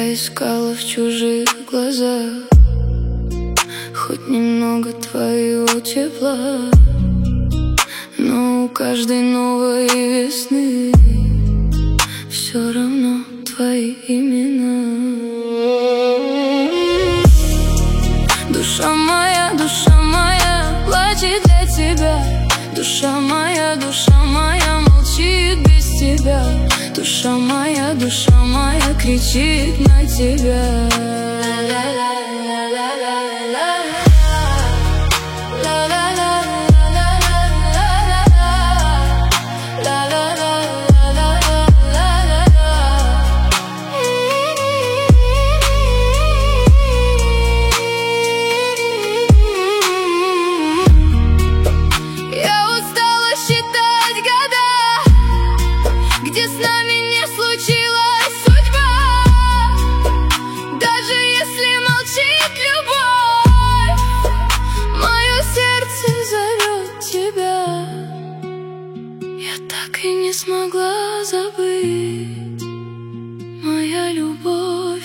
Я искала в чужих глазах хоть немного твоего тепла, но у каждой новой весны все равно твои имена. Душа моя, плачет для тебя. Душа моя, молчит без тебя. Душа моя, кричит на тебя. Где с нами не случилась судьба, даже если молчит любовь, мое сердце зовет тебя. Я так и не смогла забыть, моя любовь,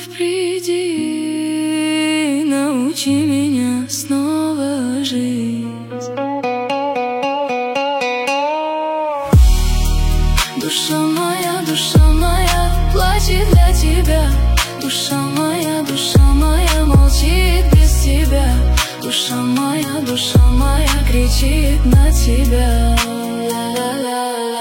приди, научи меня снова жить. Душа моя, плачет для тебя. Душа моя, молчит без тебя. Душа моя, кричит на тебя.